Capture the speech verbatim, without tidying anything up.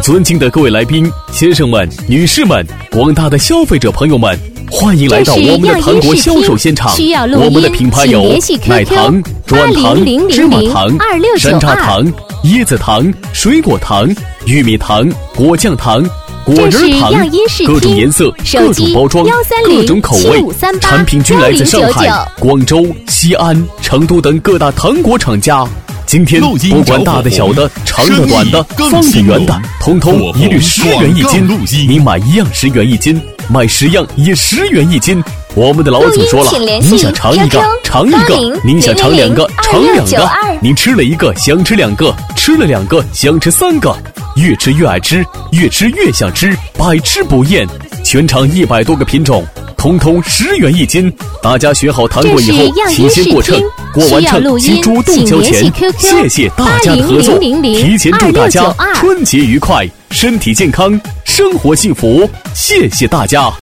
尊敬的各位来宾、先生们、女士们，广大的消费者朋友们，欢迎来到我们的糖果销售现场。我们的品牌有奶糖、软糖、芝麻糖、山楂糖、椰子糖、水果糖、玉米糖、果酱糖、果仁糖，各种颜色、各种包装、各种口味，产品均来自上海、广州、西安、成都等各大糖果厂家。今天不管大的小的、长的短的、方的圆的，通通一律十元一斤。你买一样十元一斤，买十样也十元一斤。我们的老总说了，您想尝一个尝一个，您想尝两个尝两个，您吃了一个想吃两个，吃了两个想吃三个，越吃越爱吃，越吃越想吃，百吃不厌。全场一百多个品种，通通十元一斤。大家选好糖果以后，请先过秤，过完秤请主动交钱。谢谢大家的合作，提前祝大家春节愉快，身体健康，生活幸福。谢谢大家。